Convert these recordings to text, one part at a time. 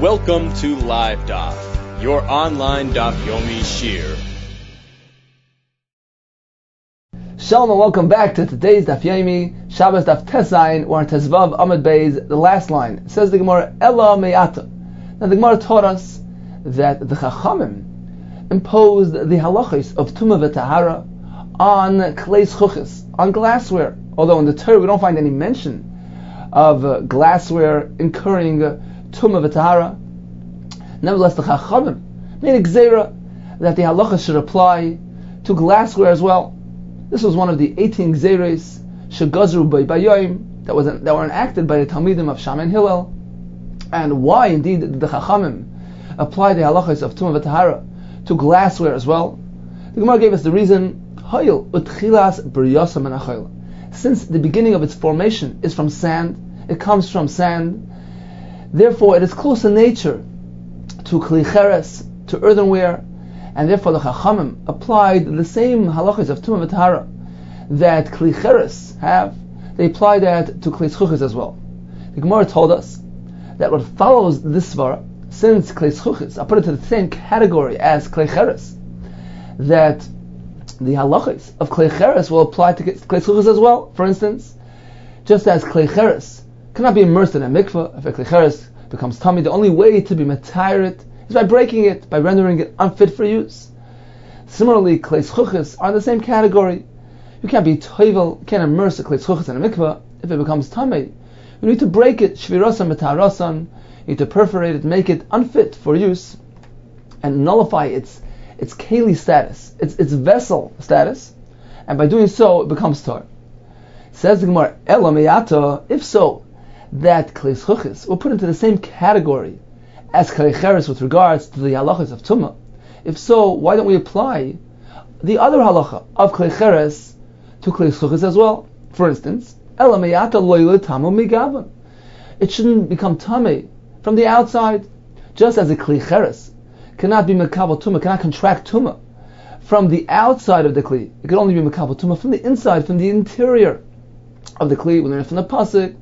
Welcome to Live Daf, your online Daf Yomi Shir. Shalom and welcome back to today's Daf Yomi, Shabbos Daf Tesayin. We're on Tezvav Amud Beis, the last line. It says the Gemara, Ela Me'ata. Now the Gemara taught us that the Chachamim imposed the halachos of Tumah v'Tahara on Kleis Chuchis, on glassware. Although in the Torah we don't find any mention of glassware incurring Tumah v'Tahara. Nevertheless, the Chachamim made a gzeira that the halacha should apply to glassware as well. This was one of the 18 gzeiros shegazru b'yayim that were enacted by the Talmidim of Shammai and Hillel. And why indeed the Chachamim applied the halachos of Tumah v'Tahara to glassware as well? The Gemara gave us the reason. Hayil utchilas b'riyasa min ha'chayil. Since the beginning of its formation is from sand, it comes from sand. Therefore, it is close in nature to kli cheres, to earthenware, and therefore the Chachamim applied the same halachos of Tumah v'Tahara that kli cheres have. They apply that to kli chuchis as well. The Gemara told us that what follows this svara, since kli chuchis are put into the same category as kli cheres, that the halachos of kli cheres will apply to kli chuchis as well. For instance, just as kli cheres cannot be immersed in a mikveh, if a kli cheres becomes tummy, the only way to be matayirit is by breaking it, by rendering it unfit for use. Similarly, kli chuchis are in the same category. You can't be toivel, you can't immerse a kli chuchis in a mikveh if it becomes tummy. You need to break it, shvirasan metarasan. You need to perforate it, make it unfit for use, and nullify its keli status, its vessel status, and by doing so, it becomes tar. Says the Gemara, Ela Me'ata, if so, that kli chuchis were put into the same category as kli cheres with regards to the halachas of Tumah. If so, why don't we apply the other halacha of kli cheres to kli chuchis as well? For instance, Ela Me'ata lo tamu migavan. It shouldn't become tummy from the outside, just as a kli cheres cannot be mekabel tumah, cannot contract tumah from the outside of the kli. It can only be mekabel tumah from the inside, from the interior of the kli. We learn from the pasuk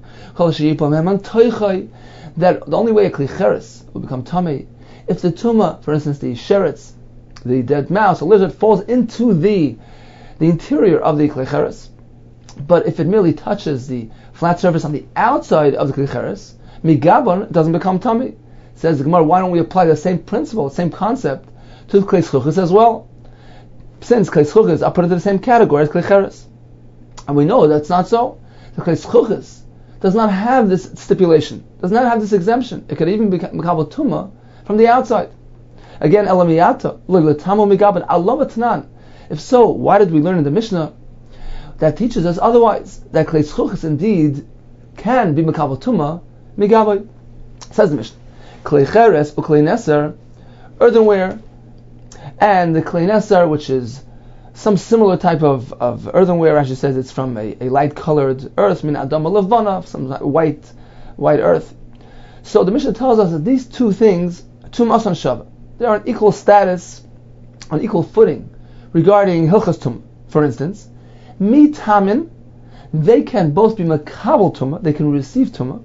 that the only way a kli cheres will become tummy if the tumah, for instance, the sheretz, the dead mouse, a lizard, falls into the interior of the kli cheres. But if it merely touches the flat surface on the outside of the kli cheres, migabon, it doesn't become tummy. Says the Gemara, why don't we apply the same principle, the same concept to the kli chuchis as well? Since kli chuchis are put into the same category as kli cheres, and we know that's not so. The kli chuchis does not have this stipulation, does not have this exemption. It could even be mekabel tumah from the outside. Again, Ela Me'ata lo tamu migaban alov atnan. If so, why did we learn in the Mishnah that teaches us otherwise, that kli chuchis indeed can be mekabel tumah migaboy? Says the Mishnah, kli cheres u'kli neser, earthenware, and the kli neser, which is some similar type of earthenware. As she says, it's from a light-colored earth, min adama levana, some white earth. So the Mishnah tells us that these two things, tumas and shava, they are on equal status, on equal footing regarding hilchas tumah. For instance, mitamin, they can both be makabel tumah, they can receive tumah,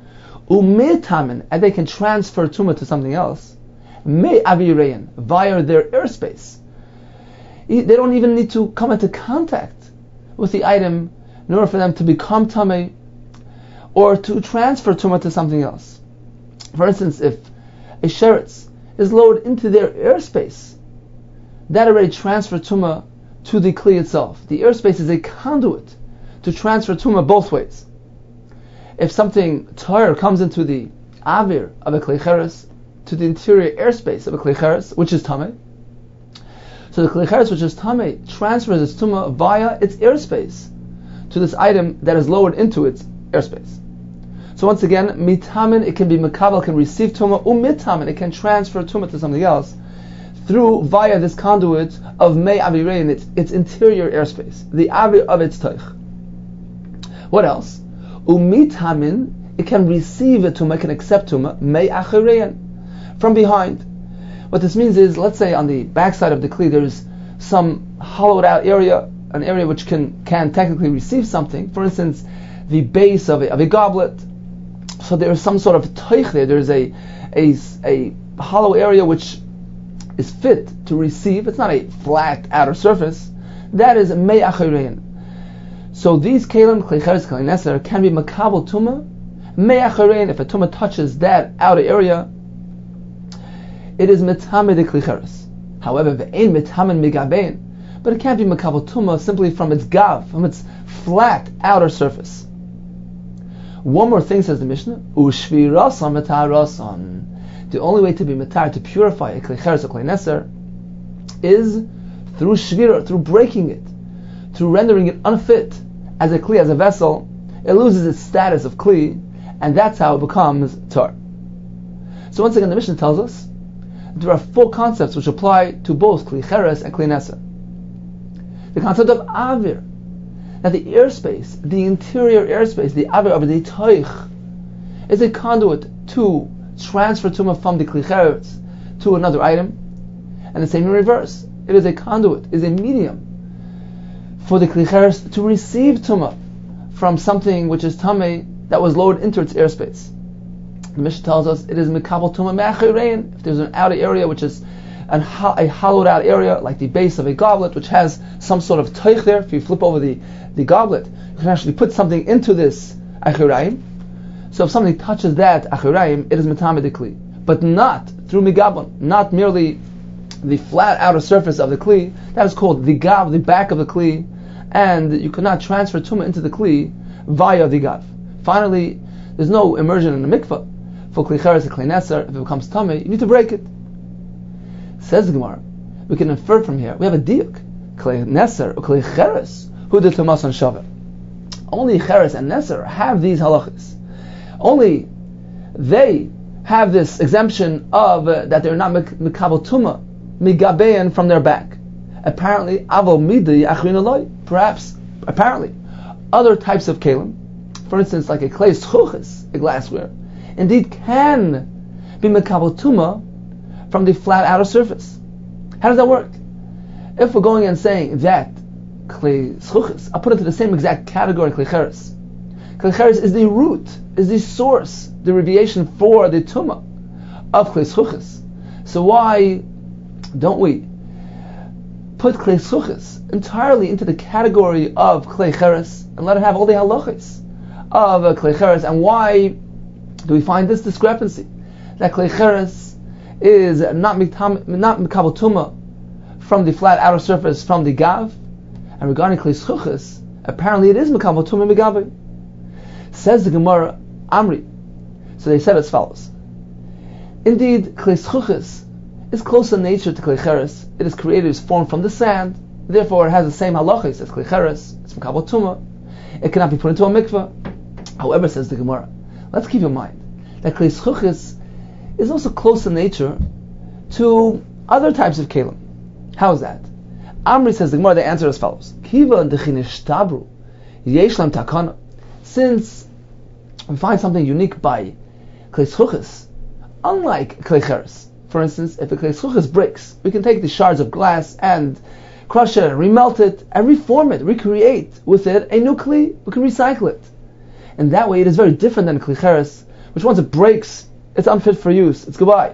umetamin, and they can transfer tumah to something else, me avirein, via their airspace. They don't even need to come into contact with the item in order for them to become tamei or to transfer tumah to something else. For instance, if a sheretz is lowered into their airspace, that already transfers tumah to the kli itself. The airspace is a conduit to transfer tumah both ways. If something tar comes into the avir of a kli cheres, to the interior airspace of a kli cheres, which is tamei, so the kli cheres, which is tamei, transfers its tumah via its airspace to this item that is lowered into its airspace. So once again, mitamin, it can be mekabel, can receive tumah, umitamin, it can transfer tumah to something else through via this conduit of mei avirein, its interior airspace, the avir of its teich. What else? Umitamin, it can receive a tumah, it can accept tumah, mei achirein, from behind. What this means is, let's say on the backside of the kli there's some hollowed out area, an area which can technically receive something. For instance, the base of a goblet, So there is some sort of toich there. There is a hollow area which is fit to receive. It's not a flat outer surface. That is mei achirein. So these kelim, klei cheres, klei neser, can be makabel tuma. Mei achirein, if a tuma touches that outer area, it is metame de klei cheres. However, ve'ein metamen migabein, but it can't be makabel tuma simply from its gav, from its flat outer surface. One more thing, says the Mishnah, u'shvirasan metarasan. The only way to be metar, to purify a klei cheres or klei neser, is through shvira, through breaking it, through rendering it unfit as a kli, as a vessel. It loses its status of kli, and that's how it becomes tar. So once again, the Mishnah tells us there are 4 concepts which apply to both klei cheres and klei neser. The concept of avir, that the airspace, the interior airspace, the avir of the toich, is a conduit to transfer tuma from the klei cheres to another item, and the same in reverse. It is a conduit, is a medium for the klei cheres to receive tuma from something which is tamei that was lowered into its airspace. The Mishnah tells us it is mikabel tuma me'achirein. If there's an outer area which is a hollowed out area, like the base of a goblet, which has some sort of toich there. If you flip over the goblet, you can actually put something into this achiraim. So if something touches that achiraim, it is metame kli, but not through migabon, not merely the flat outer surface of the kli. That is called the gav, the back of the kli, and you cannot transfer tuma into the kli via the gav. Finally, there's no immersion in the mikveh for klei cheres and klei neser. If it becomes tamei, you need to break it. Says the Gemara, we can infer from here, we have a diuk, klei neser or klei cheres, who did tumas on shaveh. Only cheres and neser have these halachas. Only they have this exemption of that they're not mikabel tuma, migabein from their back. Apparently, avol midei achrin aloi. Apparently, other types of kelim, for instance, like a klei schuchis, a glassware, indeed can be mikabel tuma from the flat outer surface. How does that work? If we're going and saying that klei schuchis, I'll put it to the same exact category, klei cheres. Klei cheres is the root, is the source, the deviation for the tuma of klei schuchis. So why don't we put klei schuchis entirely into the category of klei cheres and let it have all the halachas of klei cheres? And why do we find this discrepancy that klei cheres is not mikabel tuma from the flat outer surface, from the gav, and regarding klei schuchis, apparently it is mikabel tuma migabe? Says the Gemara, Amri. So they said as follows: indeed, klei schuchis is close in nature to klei cheres. It is created, is formed from the sand. Therefore, it has the same halachas as klei cheres. It's mikabel tuma. It cannot be put into a mikveh. However, says the Gemara, let's keep in mind that klei schuchis is also close in nature to other types of kelim. How is that? Amri, says the Gemara, they answer as follows: Kiva dechinishtabru yeshlam takana. Since we find something unique by klei schuchis, unlike klei cheres. For instance, if a klei schuchis breaks, we can take the shards of glass and crush it, and remelt it, and reform it, recreate with it a new kli. We can recycle it. And that way it is very different than klei cheres, which once it breaks, it's unfit for use. It's goodbye.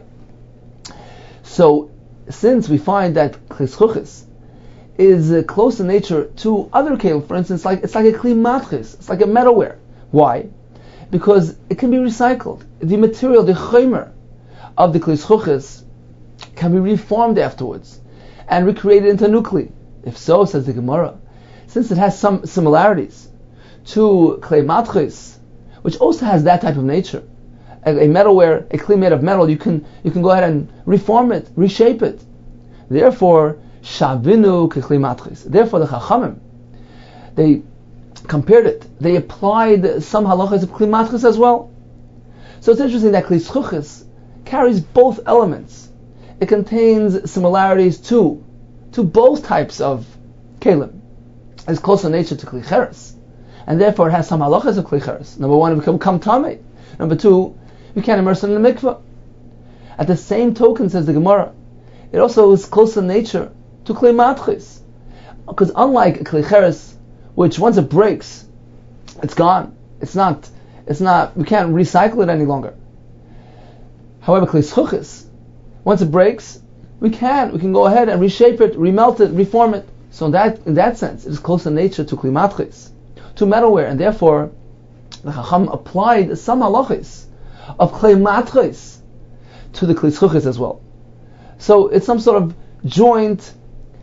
So, since we find that klei schuchis is close in nature to other kelim, for instance, it's like a kli matchis, it's like a metalware. Why? Because it can be recycled. The material, the chomer of the klei schuchis, can be reformed afterwards and recreated into a new kli. If so, says the Gemara, since it has some similarities to klei matchis, which also has that type of nature, a metalware, a kli made of metal, you can go ahead and reform it, reshape it. Therefore, shavinu kekli matchis. Therefore, the Chachamim, they compared it. They applied some halachas of kli matchis as well. So it's interesting that klei schuchis carries both elements. It contains similarities to both types of kelim. It's close in nature to klei cheres, and therefore it has some halachas of klei cheres. Number one, it will become tamei. Number two, you can't immerse it in the mikveh. At the same token, says the Gemara, it also is close in nature to klei matchis, because unlike klei cheres, which once it breaks, it's gone. It's not We can't recycle it any longer. However, Kli Zchuchis, once it breaks, we can go ahead and reshape it, remelt it, reform it. So in that sense, it is close in nature to Kli Matchis, to metalware, and therefore the Chacham applied some halachis of Kli Matchis to the Kli Zchuchis as well. So it's some sort of joint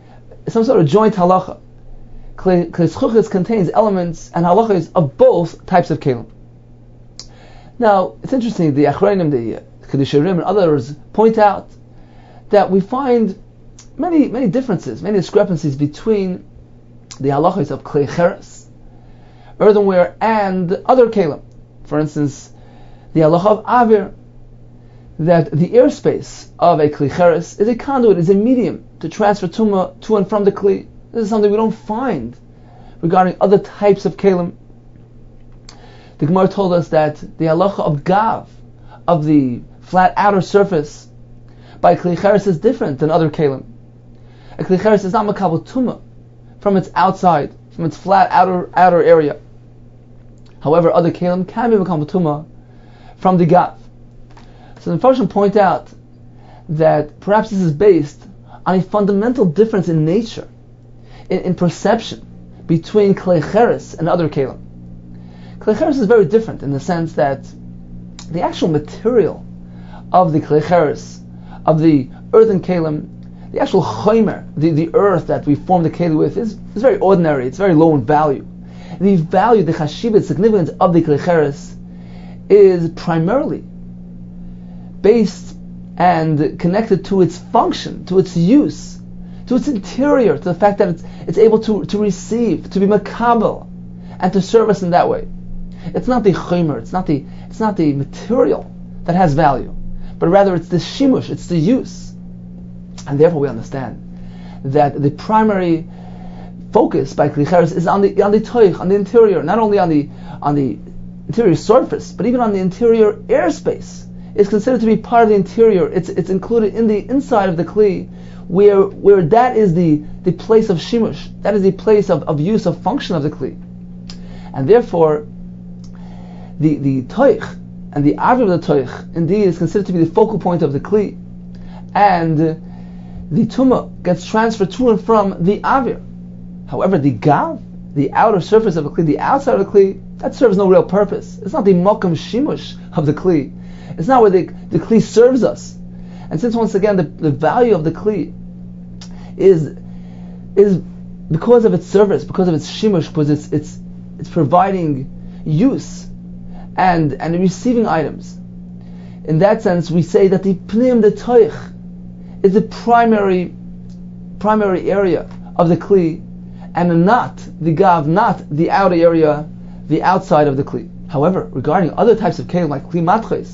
halacha. Kli Zchuchis contains elements and halachis of both types of kelim. Now, it's interesting, the Achronim, the Kedusharim, and others point out that we find many differences, many discrepancies between the halachos of Klei Cheres, earthenware, and other kelim. For instance, the halacha of Avir, that the airspace of a Klei Cheres is a conduit, is a medium to transfer tumah to and from the Kli. This is something we don't find regarding other types of kelim. The Gemara told us that the halacha of Gav, of the flat outer surface, by Kli Cheres is different than other kelim. A Kli Cheres is not makabel tumah from its outside, from its flat outer area. However, other kelim can be makabel tumah from the Gav. So the Mepharshim point out that perhaps this is based on a fundamental difference in nature, in perception, between Kli Cheres and other kelim. Kli Cheres is very different in the sense that the actual material of the Kli Cheres, of the earthen kelim, the actual chomer, the earth that we form the kelim with, is very ordinary. It's very low in value. The value, the chashivah, significance of the Kli Cheres is primarily based and connected to its function, to its use, to its interior, to the fact that it's able to receive, to be makabel, and to serve us in that way. It's not the chomer, it's not the material that has value, but rather it's the shimush, it's the use. And therefore we understand that the primary focus by Kli Cheres is on the toich, on the interior, not only on the interior surface, but even on the interior airspace. It's considered to be part of the interior. It's included in the inside of the Kli, where that is the place of shimush, that is the place of use, of function of the Kli. And therefore the toich and the avir of the toich indeed is considered to be the focal point of the Kli, and the tumah gets transferred to and from the avir. However, the gav, the outer surface of the Kli, the outside of the Kli, that serves no real purpose. It's not the makam shimush of the Kli. It's not where the Kli serves us. And since once again the value of the Kli is because of its service, because of its shimush, because it's providing use and receiving items. In that sense, we say that the pnim, the toich, is the primary area of the Kli, and not the gav, not the outer area, the outside of the Kli. However, regarding other types of kelim like Kli Matches,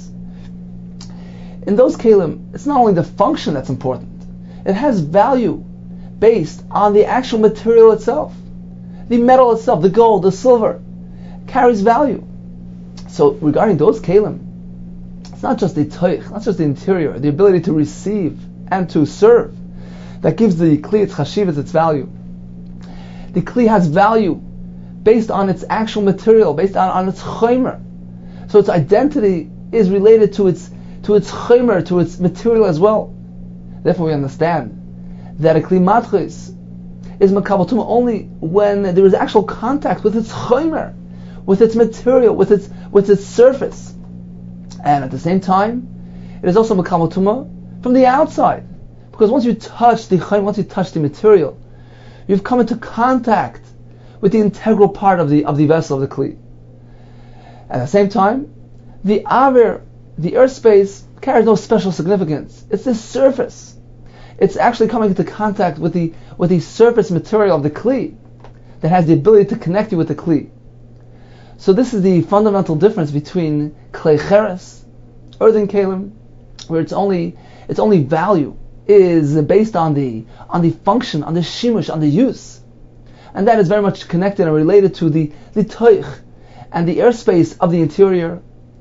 in those kelim, it's not only the function that's important, it has value based on the actual material itself. The metal itself, the gold, the silver, carries value. So regarding those kelim, it's not just the toich, not just the interior, the ability to receive and to serve, that gives the Kli its chashivas, its value. The Kli has value based on its actual material, based on its chomer. So its identity is related to its chomer, to its material as well. Therefore we understand that a Kli Matchis is makabel tumah only when there is actual contact with its chomer, with its material, with its surface. And at the same time, it is also makabel tumah from the outside. Because once you touch the chomer, once you touch the material, you've come into contact with the integral part of the vessel of the Kli. At the same time, the avir, the airspace, carries no special significance. It's the surface. It's actually coming into contact with the surface material of the Kli that has the ability to connect you with the Kli. So this is the fundamental difference between Klei Cheres, earthen kelim, where its only value is based on the function, on the shimush, on the use, and that is very much connected and related to the toich and the airspace of the interior.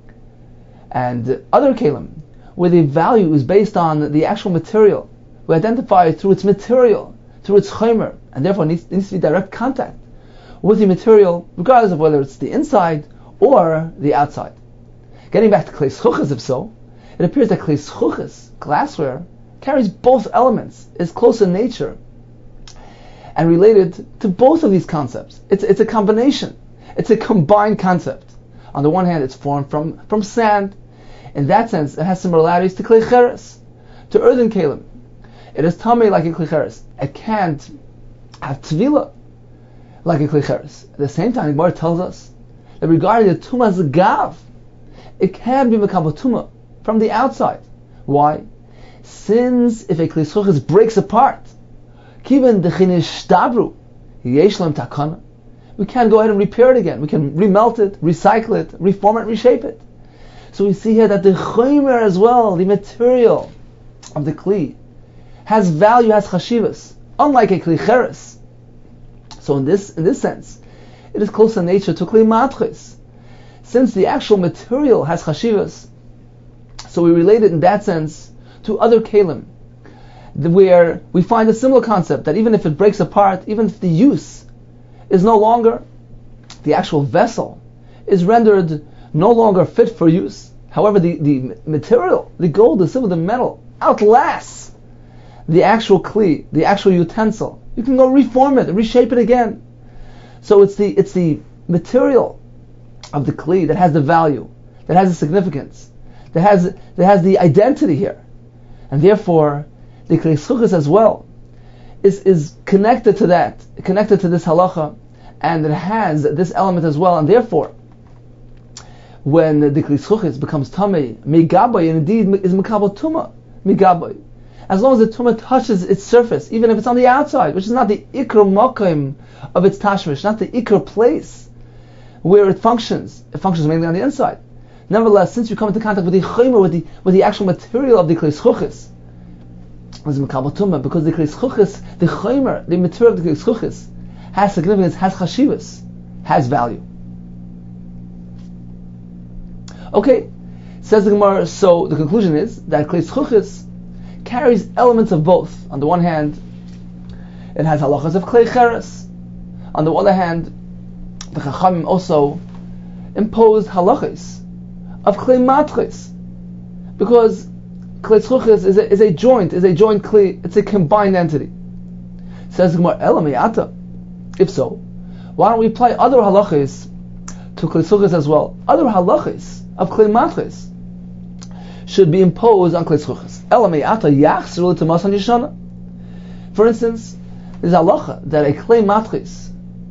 And other kelim, where the value is based on the actual material, we identify it through its material, through its chomer, and therefore needs to be direct contact with the material, regardless of whether it's the inside or the outside. Getting back to klei zchuches, if so, it appears that klei zchuches, glassware, carries both elements, is close in nature, and related to both of these concepts. It's a combination. It's a combined concept. On the one hand, it's formed from sand. In that sense, it has similarities to klei cheres, to earthen kalim. It is tamei like a klei cheres. It can't have tvila like a klei cheres. At the same time, the Gemara tells us that regarding the tumah zagav, it can be mekabel tumah from the outside. Why? Since if a klei zchuches breaks apart, kiven dechinish tabru, yesh lam takana, we can go ahead and repair it again. We can remelt it, recycle it, reform it, reshape it. So we see here that the chomer as well, the material of the kli, has value, has chashivas, unlike a kli cheres. So in this sense, it is close in nature to kli matris. Since the actual material has chashivas, so we relate it in that sense to other kalim, where we find a similar concept that even if it breaks apart, even if the use is no longer, the actual vessel is rendered no longer fit for use. However, the material, the gold, the silver, the metal, outlasts the actual kli, the actual utensil. You can go reform it, reshape it again. So it's the material of the kli that has the value, that has the significance, that has the identity here. And therefore, the klei zchuches as well is connected to that, connected to this halacha, and it has this element as well. And therefore, when the klei zchuches becomes tamei, migabay, and indeed is mekabel tumah, migabay, as long as the tumah touches its surface, even if it's on the outside, which is not the ikr makom of its tashmish, not the ikr place where it functions mainly on the inside. Nevertheless, since you come into contact with the chomer, with the actual material of the klei zchuches, is mekabel tumah, because the klei zchuches, the chomer, the material of the klei zchuches, has significance, has chashivas, has value. Okay, says the Gemara, so the conclusion is that klei zchuches carries elements of both. On the one hand, it has halachas of klei cheres. On the other hand, the Chachamim also imposed halachas of klei matris, because klei zchuches is a joint kli, it's a combined entity. Says the Gemara, Ela mi'ata. If so, why don't we apply other halachas to klei zchuches as well? Other halachas of klei matris should be imposed on klei zchuches. Ela mi'ata yachzru l'tumas yeshana. For instance, there's a halacha that a klei matris,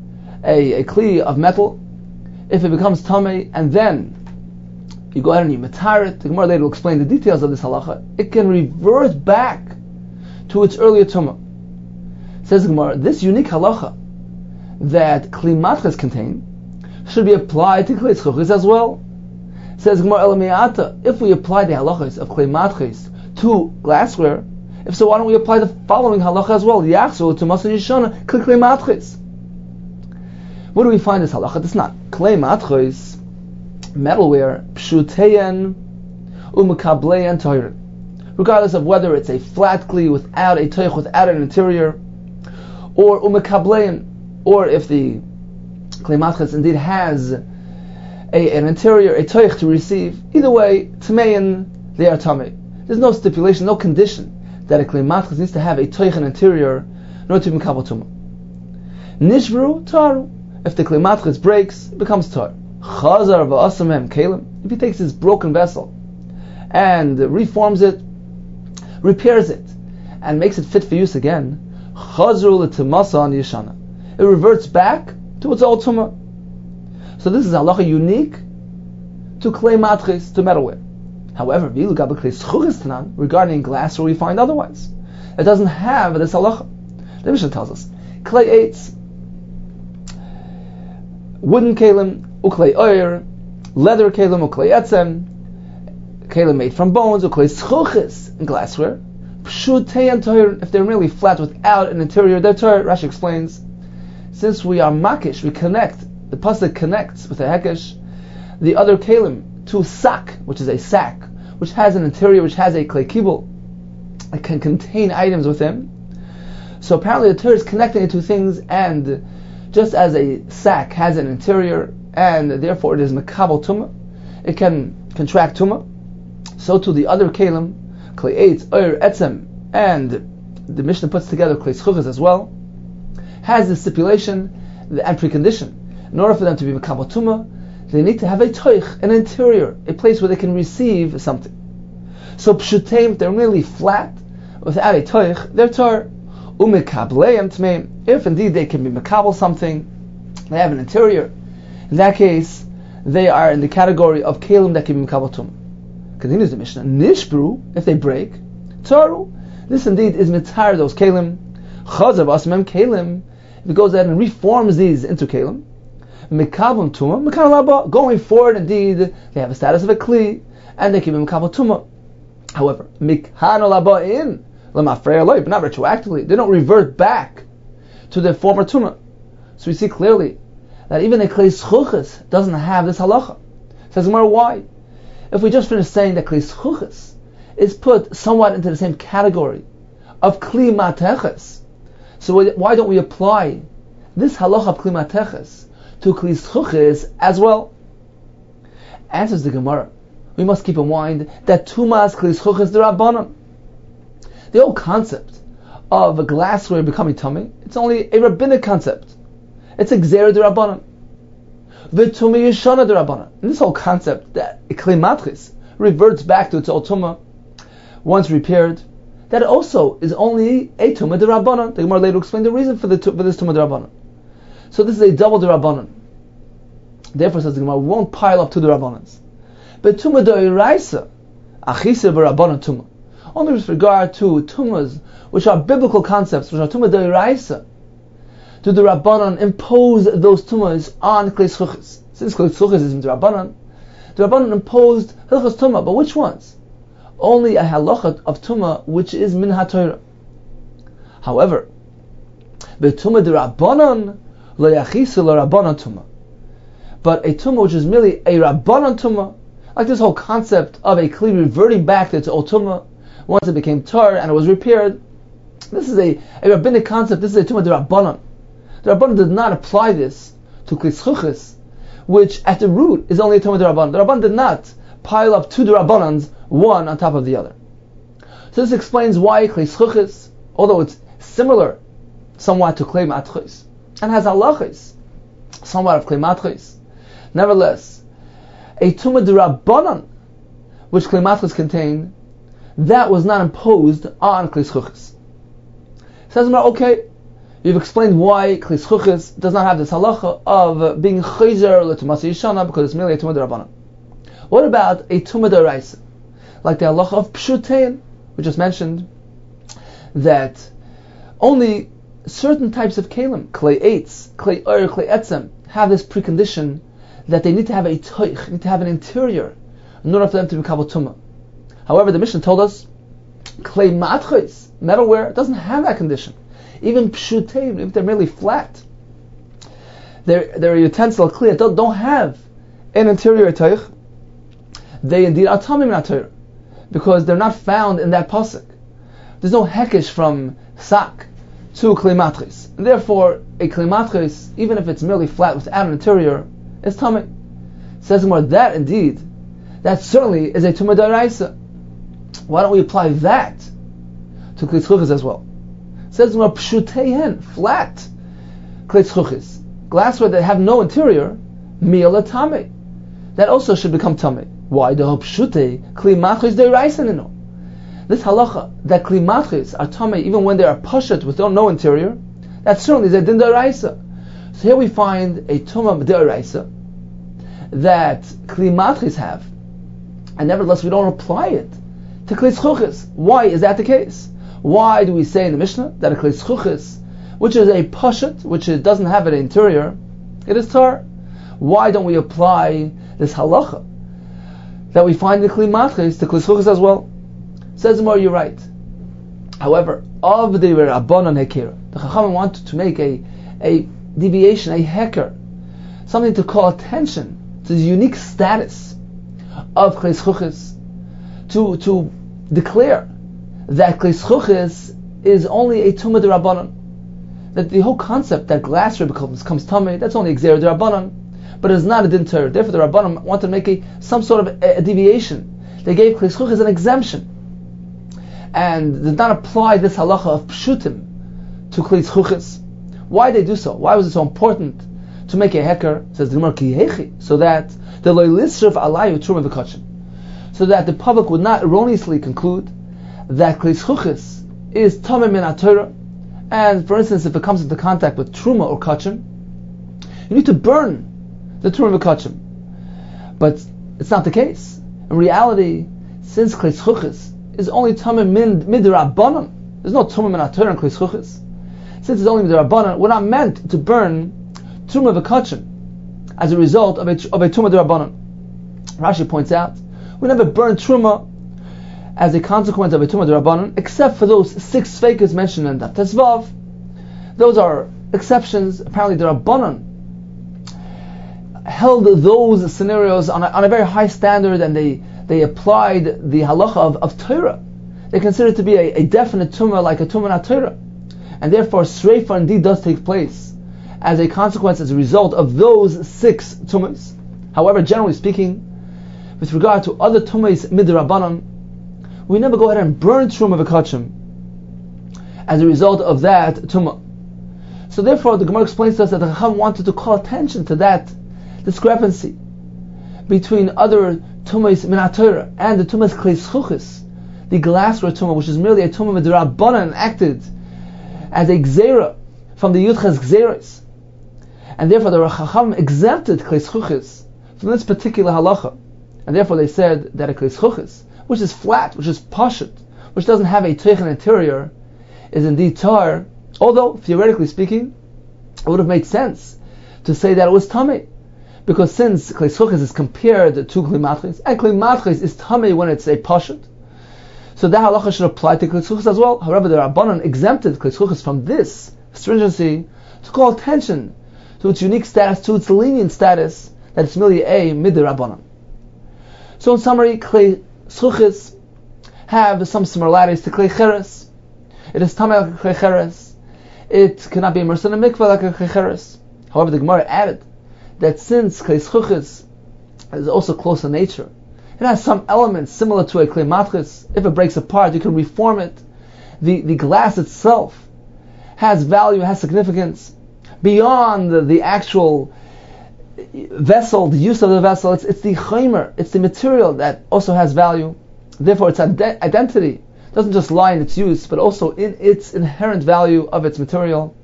a kli of metal, if it becomes tamei and then you go ahead and you matar it, the Gemara later will explain the details of this halacha, it can revert back to its earlier tumah. Says the Gemara, this unique halacha that kli matris contain should be applied to klei zchuches as well. Says Gemara, Ela mi'ata, if we apply the halachas of klei matris to glassware, if so, why don't we apply the following halacha as well? Yachzru l'tumas yeshana klei matris. Where do we find this halacha? It's not klei matris, metalware, pshuteyan umekableyan toirin. Regardless of whether it's a flat kli without a toich, without an interior, or umekableyan, or if the klei matris indeed has an interior, a toich to receive. Either way, tamein, they are tamei. There's no stipulation, no condition that a klei matris needs to have a toich and interior in order to be mekabel tumah. Nishbru taru. If the klei matris breaks, it becomes tar. Chazar v'asamem kalim. If he takes this broken vessel and reforms it, repairs it, and makes it fit for use again, chazru l'tumasa an yeshana. It reverts back to its old tumah. So this is halacha unique to klei matris, to metalware. However, regarding glass, where we find otherwise, it doesn't have this halacha. The Mishnah tells us klei eitz, wooden kalim, uklei oyer, leather kalim, uklei etzem, kalim made from bones, uklei zchuches, in glassware. Pshutei and toir, if they're merely flat without an interior, they're toir. Rashi explains, since we are makish, we connect. The pasuk connects with a hekesh the other kalim to sak, which is a sack, which has an interior, which has a klei kibul, it can contain items within. So apparently the Torah is connecting the two things, and just as a sack has an interior and therefore it is mekabel tumah. It can contract tumah. So to the other kelim, klei eitz, oir, etzem, and the Mishnah puts together klei zchuchas as well, has the stipulation and precondition. In order for them to be mekabel tumah, they need to have a toich, an interior, a place where they can receive something. So pshuteim, they're merely flat, without a toich, they're tar. Umekableim tmeim, if indeed they can be mekabel something, they have an interior, in that case, they are in the category of kelim that can be mekabel tumah. Continues the Mishnah, nishbru, if they break, taru, this indeed is mitar those kelim, chazav asmem kelim, if it goes ahead and reforms these into kelim, mekabel tumah, mekabel laba, going forward indeed, they have a status of a kli, and they can be mekabel tumah. However, mikhano laba in, lemafrei loy, but not retroactively, they don't revert back to their former tumah. So we see clearly that even a klei zchuchas doesn't have this halacha. Says Gemara, why? If we just finish saying that klei zchuchas is put somewhat into the same category of kli mateches, so why don't we apply this halacha of kli mateches to kli zchuchas as well? Answers the Gemara, we must keep in mind that tumas kli zchuchas d'Rabbanan. The whole concept of a glassware becoming tummy, it's only a rabbinic concept. It's a gzera d'Rabbanan. V'tumah yeshana d'Rabbanan. And this whole concept that klei matris reverts back to its old tumah once repaired, that also is only a tumah d'Rabbanan. The Gemara later explained the reason for this tumah d'Rabbanan. So this is a double d'Rabbanan. Therefore, says the Gemara, we won't pile up two d'Rabbanans. But tumah d'Oraisa, achisa b'Rabbanan tumah. Only with regard to tumas, which are biblical concepts, which are tumah d'Oraisa, do the Rabbanan impose those tumas on klei zchuchas? Since klei zchuchas is the Rabbanan imposed hilchos tumah, but which ones? Only a halacha of tumah which is min haTorah. However, b'tumah d'Rabbanan lo yachisu l'Rabbanan tumah. But a tumah which is merely a Rabbanan tumah, like this whole concept of a kli reverting back to its old tumah once it became tar and it was repaired, this is a rabbinic concept. This is a tumah d'Rabbanan. The Rabbanan did not apply this to klei zchuchas, which at the root is only a tumah d'Rabbanan. The Rabbanan did not pile up two d'Rabbanans, one on top of the other. So this explains why klei zchuchas, although it's similar somewhat to klei matchis, and has halachis somewhat of klei matchis, nevertheless, a tumah d'Rabbanan, which klei matchis contain, that was not imposed on klei zchuchas. Says Gemara, okay, you've explained why klei zchuchas does not have this halacha of being chayzer l'tumas yishana because it's merely a tumah d'Rabbanan. What about a tumah d'Oraisa, like the halacha of pshutein, we just mentioned, that only certain types of kelim, klei eitz, klei oir, klei etzem, have this precondition that they need to have a toich, need to have an interior, in order for them to be mekabel tumah. However, the Mishnah told us klei matchis, metalware, doesn't have that condition. Even pshuteim, if they're merely flat, their utensil clear, don't have an interior toich, they indeed are tamim natir, because they're not found in that pasuk. There's no hekesh from sak to klei matchis. Therefore, a klei matchis, even if it's merely flat without an interior, is tamim. Says more that indeed, that certainly is a tumah d'Oraisa. Why don't we apply that to klei zchuchas as well? Says more pshuteihen, flat klei zchuchas, glassware that have no interior, mi'ala tamei, that also should become tamei. Why? The pshutei kli matchis d'Oraisa nino. This halacha that kli matchis are tamei even when they are pashat with no interior, that certainly is a din d'Oraisa. So here we find a tumah d'Oraisa that kli matchis have, and nevertheless we don't apply it to klei zchuchas. Why is that the case? Why do we say in the Mishnah that a klei zchuchas, which is a pashat, which doesn't have an interior, it is tar? Why don't we apply this halacha that we find in klei matchis to klei zchuchas as well? Says more, you're right. However, of the Rabbanan hekir, the Chachamim wanted to make a deviation, a heker, something to call attention to the unique status of klei zchuchas, to declare that klei zchuchas is only a tumah d'Rabbanan. That the whole concept that glassware becomes tamei, that's only a gzera d'Rabbanan. but it is not a din Torah. Therefore, the Rabbanim wanted to make some sort of a deviation. They gave Kli Zchuchis an exemption, and did not apply this halacha of pshutim to Kli Zchuchis. Why did they do so? Why was it so important to make a heker? Says the Gemara, ki hechi, so that the lo lisrif alayu truma v'kachim, so that the public would not erroneously conclude that Kli Zchuchis is tamim min HaTorah. And for instance, if it comes into contact with truma or kachim, you need to burn the truma v'kachim. But it's not the case. In reality, since Kli Zchuchis is only tamim midrabanan, there's no truma min HaTorah in Kli Zchuchis. Since it's only midrabanan, we're not meant to burn truma v'kachim as a result of a truma d'Rabbanan. Rashi points out, we never burn truma as a consequence of a truma d'Rabbanan, except for those 6 sfeikas mentioned in Daf Tesvav. Those are exceptions. Apparently, the Rabbanan held those scenarios on a very high standard, and they applied the halacha of Torah. They consider it to be a definite tumah, like a tumah not Torah, and therefore sreifa indeed does take place as a consequence, as a result of those 6 tumahs. However, generally speaking, with regard to other tumahs midrabanan, we never go ahead and burn truma v'kachim as a result of that tumah. So therefore, the Gemara explains to us that the Chacham wanted to call attention to that discrepancy between other tumahs min HaTorah and the tumahs Kli Zchuchis, the glassware tumah, which is merely a tumah midrabanan acted as a gzeira from the Yudches Gzeiros. And therefore the Chacham exempted Kli Zchuchis from this particular halacha. And therefore they said that a Kli Zchuchis, which is flat, which is pashut, which doesn't have a teichen interior, is indeed tar, although, theoretically speaking, it would have made sense to say that it was tamei, because since Kli Zchuchis is compared to Kli Matchis, and Kli Matchis is tamei when it's a pashut, so that halacha should apply to Kli Zchuchis as well. However, the Rabbanan exempted Kli Zchuchis from this stringency to call attention to its unique status, to its lenient status, that it's merely a midrabanan. So in summary, Kli Zchuchis have some similarities to Kli Cheres. It is tamei like Kli Cheres. It cannot be immersed in a mikveh like a Kli Cheres. However, the Gemara added that since Kli Zchuchis is also close in nature, it has some elements similar to a Kli Matchis. If it breaks apart, you can reform it. The glass itself has value, has significance beyond the actual vessel, the use of the vessel. It's the chaymer, it's the material that also has value. Therefore, its identity doesn't just lie in its use, but also in its inherent value of its material.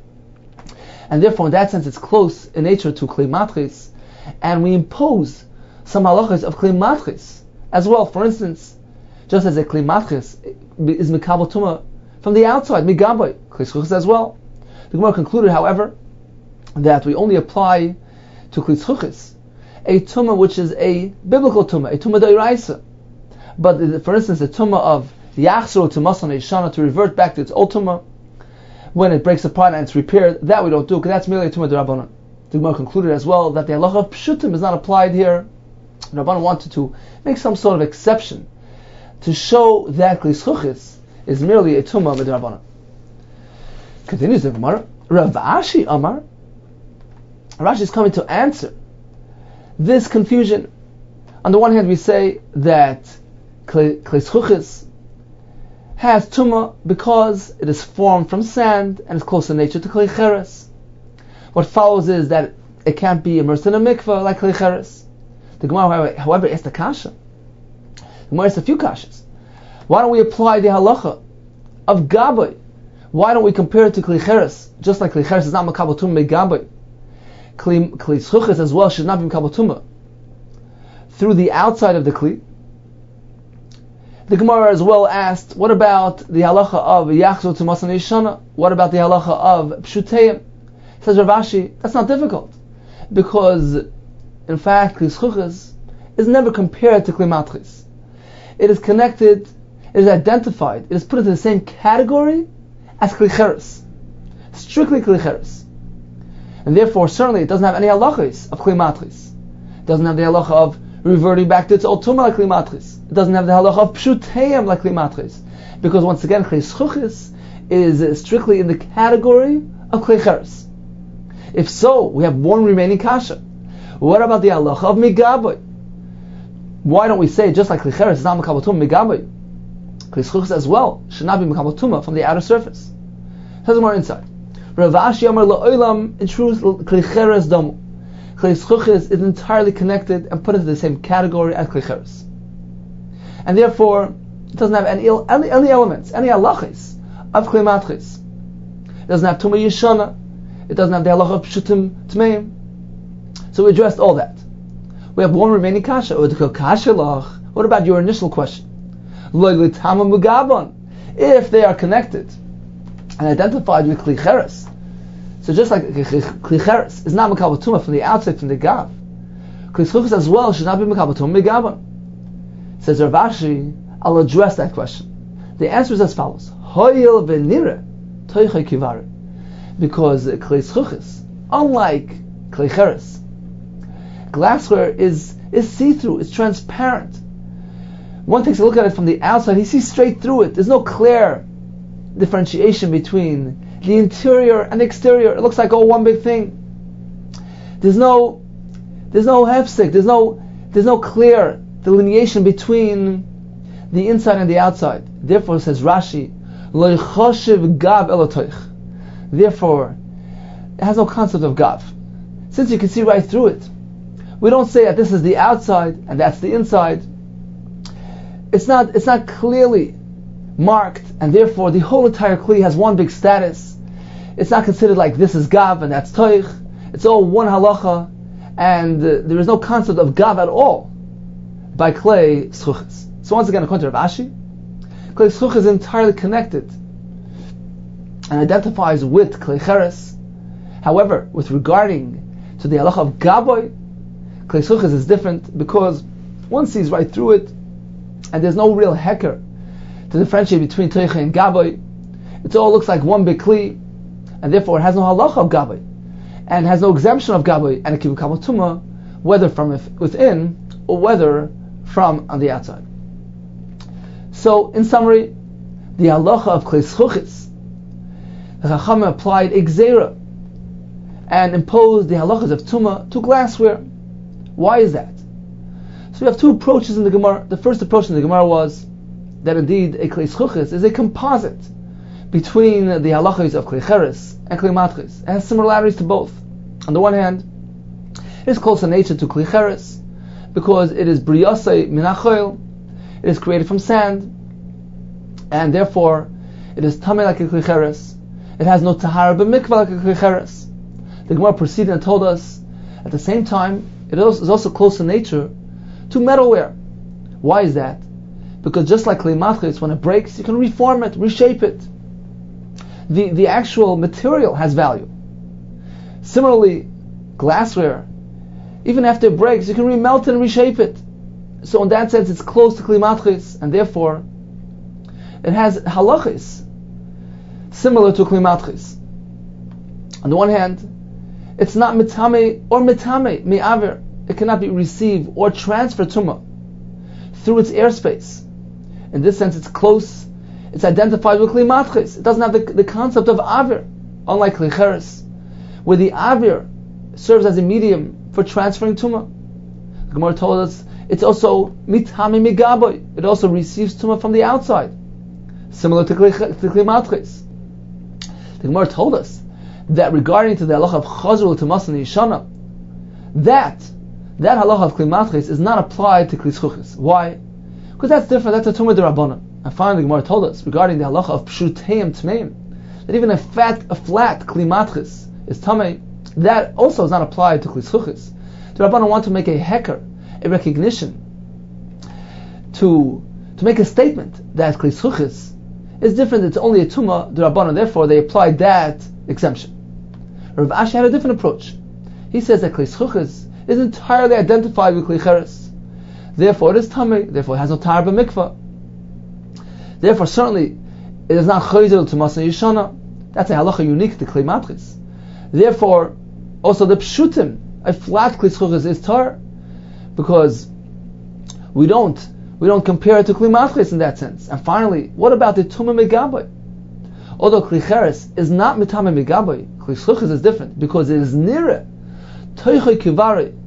And therefore, in that sense, it's close in nature to Kli Matchis, and we impose some halachas of Kli Matchis as well. For instance, just as a Kli Matchis is mikabel tumah from the outside, migaboy, Kli Zchuchis as well. The Gemara concluded, however, that we only apply to Kli Zchuchis a tumah which is a biblical tumah, a tumah d'oraisa. But for instance, the tumah of yachzor to masan yeshana, to revert back to its old tumah when it breaks apart and it's repaired, that we don't do, because that's merely a tumah d'Rabbanan. The Gemara concluded as well that the halacha of pshutim is not applied here. The Rabbanan wanted to make some sort of exception to show that Kli Zchuchis is merely a tumah d'Rabbanan. Continues the Gemara. Rav Ashi Amar. Rashi is coming to answer this confusion. On the one hand, we say that Kli Zchuchis has tumah because it is formed from sand and is close in nature to Kli Cheres. What follows is that it can't be immersed in a mikveh like Kli Cheres. The Gemara, however, asked a kasha. The Gemara asked a few kashas. Why don't we apply the halacha of Gabay? Why don't we compare it to Kli Cheres? Just like Kli Cheres is not makabel tumah Gabay, Kli Zchuchis as well should not be makabel tumah through the outside of the Kli. The Gemara as well asked, what about the halacha of yachzor to masan yeshana? What about the halacha of pshuteim? Says Rav Ashi, that's not difficult, because in fact Kli Zchuchis is never compared to Kli Matchis. It is connected, it is identified, it is put into the same category as Kli Cheres, strictly Kli Cheres, and therefore certainly it doesn't have any halachas of Kli Matchis. It doesn't have the halacha of reverting back to its old tumah like Kli Matchis. It doesn't have the halacha of pshuteim like Kli Matchis, because once again Kli Zchuchis is strictly in the category of Kli Cheres. If so, we have one remaining kasha. What about the halacha of migaboy? Why don't we say, just like klicheres is not mekabel tumah migaboy, kli zchuchas as well should not be mekabel tumah from the outer surface? Here's more insight. Rav Ashi Amar la'olam, in truth, klicheres damu. Kli zchuchas is entirely connected and put into the same category as klicheres, and therefore it doesn't have any elements, any halachas of kli matchis. It doesn't have tumah yeshana. It doesn't have the halacha of pshutim tmeim. So we addressed all that. We have one remaining kasha. What about your initial question? If they are connected and identified with klicheres, so just like klicheres is not mekabel tumah from the outside, from the gav, klichuchas as well should not be mekabel tumah migaban. Says Rav Ashi, I'll address that question. The answer is as follows: Hoyel v'nire toichay kivari. Because klichuchas, unlike klicheres, glassware is see-through, it's transparent. One takes a look at it from the outside, he sees straight through it. There's no clear differentiation between the interior and the exterior. It looks like all one big thing. There's no hefsek, there's no clear delineation between the inside and the outside. Therefore, says Rashi, lo ychoshev gav elotoich. Therefore, it has no concept of gav. Since you can see right through it, we don't say that this is the outside and that's the inside. It's not clearly marked, and therefore the whole entire kli has one big status. It's not considered like this is gav and that's toich. It's all one halacha, and there is no concept of gav at all by klei zchuchas. So once again, according to Rav Ashi, klei zchuchas is entirely connected and identifies with klicheres. However, with regarding to the halacha of gaboy, klei zchuchas is different because one sees right through it, and there's no real heker to differentiate between toicha and gaboy. It all looks like one big kli, and therefore it has no halacha of gaboy, and has no exemption of gaboy, and it can become a tumah, whether from within or whether from on the outside. So, in summary, the halacha of klei zchuchas, the Chachamim applied exera and imposed the halachas of tumah to glassware. Why is that? So we have two approaches in the Gemara. The first approach in the Gemara was that indeed a klei zchuchas is a composite between the halachas of klicheres and klei matchis. It has similarities to both. On the one hand, it is close in nature to klicheres because it is briyasei min hachoil. It is created from sand, and therefore it is tamei like a klicheres. It has no tahara b'mikvah like a klicheres. The Gemara proceeded and told us at the same time it is also close in nature to metalware. Why is that? Because just like klei matchis, when it breaks, you can reform it, reshape it. The actual material has value. Similarly, glassware, even after it breaks, you can remelt it and reshape it. So in that sense, it's close to klei matchis, and therefore it has halachis similar to klei matchis. On the one hand, it's not mitame or mitame me'aver. It cannot be received or transferred tumah through its airspace. In this sense, it's close. It's identified with klei matchis. It doesn't have the concept of avir, unlike klicheres, where the avir serves as a medium for transferring tumah. The Gemara told us it's also mitame migaboy. It also receives tumah from the outside, similar to klei matchis. The Gemara told us that regarding to the halacha of chazru l'tumas yishana, that halacha of klei matchis is not applied to klei zchuchas. Why? Because that's different. That's a tumah d'Rabbanan. And finally, the Gemara told us regarding the halacha of pshuteim tmeim, that even a flat klei matchis is tamei. That also is not applied to klei zchuchas. The Rabbanan want to make a heker, a recognition, to make a statement that klei zchuchas is different. It's only a tumah d'Rabbanan. Therefore, they applied that exemption. Rav Ashi had a different approach. He says that klei zchuchas is entirely identified with klicheres. Therefore, it is tamei. Therefore, it has no tahara b'mikvah. Therefore, certainly, it is not chayzel to masa yishana. That's a halacha unique to klei matchis. Therefore, also the pshutim, a flat klei zchuchas is tar, because we don't compare it to klei matchis in that sense. And finally, what about the tumah megaboy? Although klicheres is not mitame megaboy, klei zchuchas is different because it is nira toichay kivari.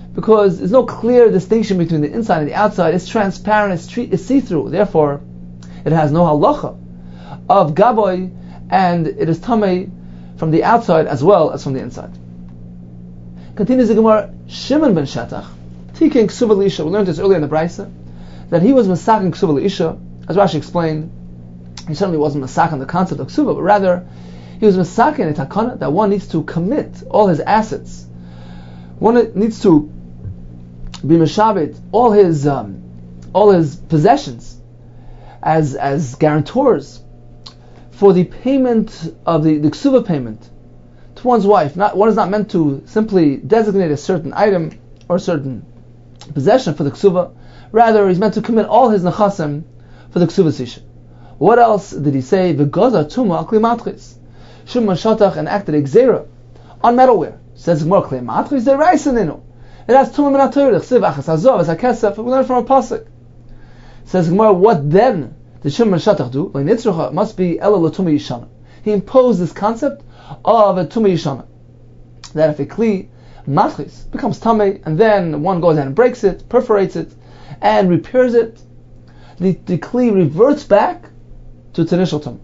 because there's no clear distinction between the inside and the outside. It's transparent, it's see-through. Therefore, it has no halacha of gaboy, and it is tamei from the outside as well as from the inside. Continues the Gemara, Shimon ben Shetach, Tiking Ksuva L'Isha. We learned this earlier in the Brisa, that he was masaking Ksuva L'Isha. As Rashi explained, he certainly wasn't masaking the concept of Ksuva, but rather he was masaking a takana that one needs to commit all his assets. One needs to be meshabit all his possessions as guarantors for the payment of the ksuva payment to one's wife. One is not meant to simply designate a certain item or a certain possession for the ksuva. Rather, he's meant to commit all his nechasim for the ksuva sisha. What else did he say? V'goza tuma kli matris. Shimon Shetach enacted a gzera on metalware. Says more kli matris deraisa ninu. It has tuma min haTorah. Chsiv achas hazov as hakesef. We learn from a pasuk. Says Gemara, what then did Shimon Shetach do? Nitzrucha must be ela l'tuma yishana. He imposed this concept of a tuma yishana, that if a kli matris becomes tamei, and then one goes ahead and breaks it, perforates it, and repairs it, the kli reverts back to its initial tumah.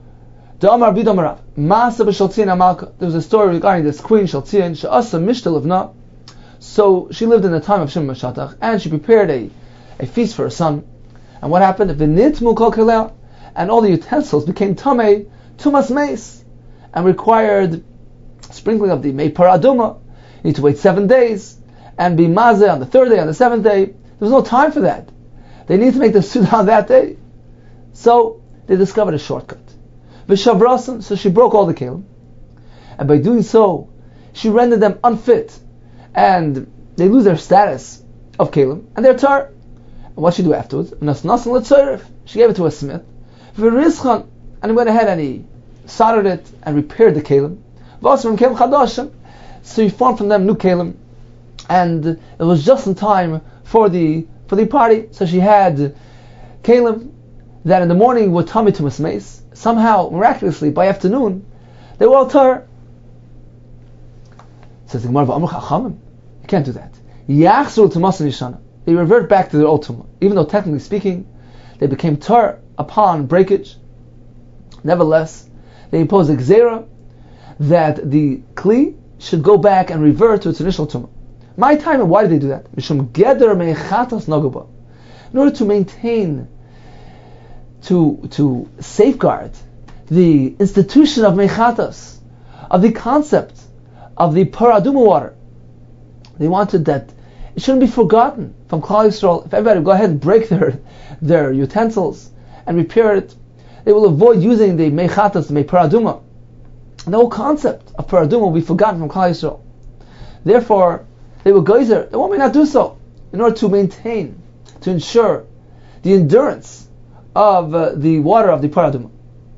There was a story regarding this queen Shaltzion, she'asa mishtal livna. So she lived in the time of Shimon Shetach, and she prepared a feast for her son. And what happened? And all the utensils became tamei, tumas meis, and required sprinkling of the mei paraduma. You need to wait 7 days, and be mazeh on the 3rd day, on the 7th day. There was no time for that. They need to make the suda on that day. So they discovered a shortcut. V'shavrasan, so she broke all the kelim, and by doing so, she rendered them unfit, and they lose their status of kelim, and they're tar. And what she do afterwards? She gave it to a smith. V'rizchan, and he went ahead and he soldered it and repaired the kelim. So he formed from them new kelim, and it was just in time for the party. So she had kelim that in the morning were tummy to mismace. Somehow, miraculously, by afternoon, they were all tar. Says the Gemara, you can't do that. They revert back to their old tumah, even though technically speaking, they became tar upon breakage. Nevertheless, they imposed a gzera that the kli should go back and revert to its initial tumah. My time, and why did they do that? In order to maintain, to safeguard the institution of mechatas, of the concept of the paraduma water. They wanted that it shouldn't be forgotten from Klal Yisrael. If everybody would go ahead and break their utensils and repair it, they will avoid using the mechatas, the paraduma. And the whole concept of paraduma will be forgotten from Klal Yisrael. Therefore, they will geyser. They may not do so in order to maintain, to ensure the endurance of the water of the paraduma.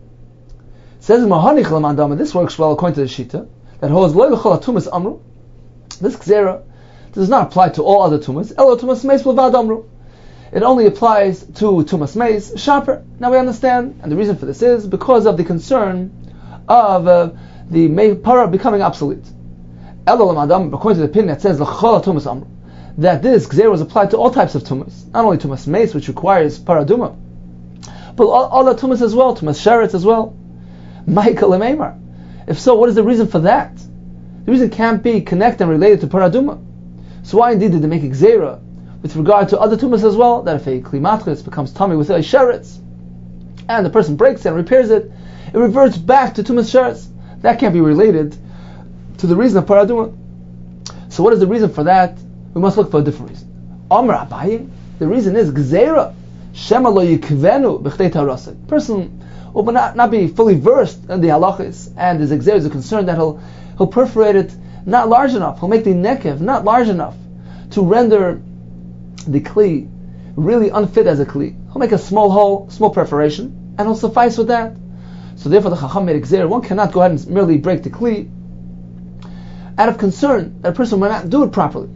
Says Mahanich Lamandama, this works well according to the Shita, that holds Lo L'chol HaTumas Amru. This Gzera does not apply to all other Tumas. Elo Tumas Meis B'Vad Amru. It only applies to Tumas Meis, Shaper. Now we understand, and the reason for this is because of the concern of the Mei Para becoming obsolete. Elo Lamandama, according to the opinion that says L'chol HaTumas Amru, that this Gzera was applied to all types of Tumas, not only Tumas Meis, which requires Paraduma, but all the Tumas as well, Tumas Sheretz as well. Michael Lememar. If so, what is the reason for that? The reason can't be connected and related to Paraduma. So why indeed did they make a Gzera with regard to other Tumas as well, that if a Kli Matris becomes tummy with a Sheretz, and the person breaks it and repairs it, it reverts back to Tumas Sheretz. That can't be related to the reason of Paraduma. So what is the reason for that? We must look for a different reason. Amr Abaye, the reason is Gzera. Shema lo yikvenu b'chdei tarasik. Person will not be fully versed in the halachis, and his gzera is a concern that he'll perforate it not large enough. He'll make the nekev not large enough to render the kli really unfit as a kli. He'll make a small hole, small perforation, and he'll suffice with that. So therefore, the chacham made a gzera. One cannot go ahead and merely break the kli out of concern that a person might not do it properly.